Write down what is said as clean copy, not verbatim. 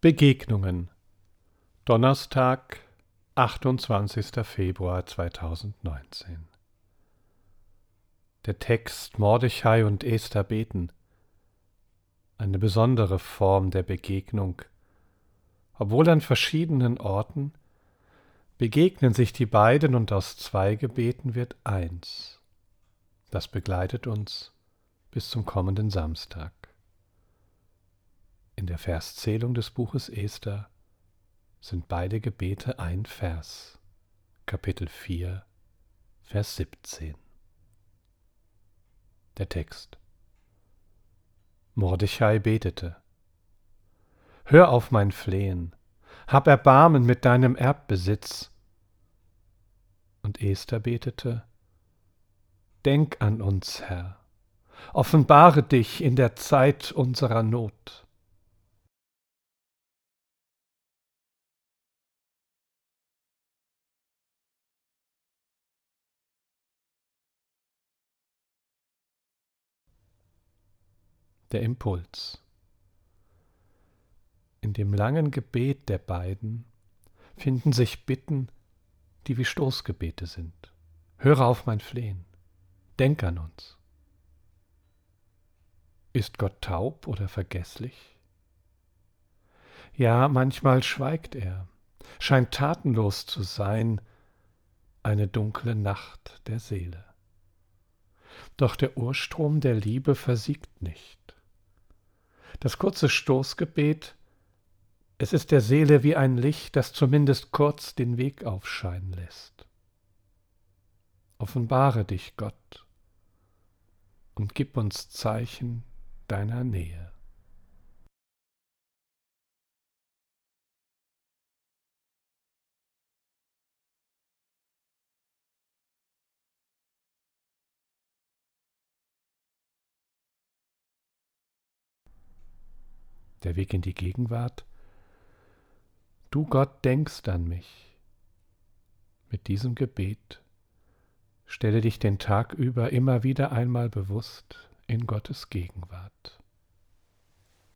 Begegnungen. Donnerstag, 28. Februar 2019. Der Text Mordechai und Esther beten. Eine besondere Form der Begegnung. Obwohl an verschiedenen Orten, begegnen sich die beiden und aus zwei Gebeten wird eins. Das begleitet uns bis zum kommenden Samstag. In der Verszählung des Buches Esther sind beide Gebete ein Vers, Kapitel 4, Vers 17. Der Text. Mordechai betete: Hör auf mein Flehen, hab Erbarmen mit deinem Erbbesitz. Und Esther betete: Denk an uns, Herr, offenbare dich in der Zeit unserer Not. Der Impuls. In dem langen Gebet der beiden finden sich Bitten, die wie Stoßgebete sind. Höre auf mein Flehen, denk an uns. Ist Gott taub oder vergesslich? Ja, manchmal schweigt er, scheint tatenlos zu sein, eine dunkle Nacht der Seele. Doch der Urstrom der Liebe versiegt nicht. Das kurze Stoßgebet, es ist der Seele wie ein Licht, das zumindest kurz den Weg aufscheinen lässt. Offenbare dich, Gott, und gib uns Zeichen deiner Nähe. Der Weg in die Gegenwart. Du, Gott, denkst an mich. Mit diesem Gebet stelle dich den Tag über immer wieder einmal bewusst in Gottes Gegenwart.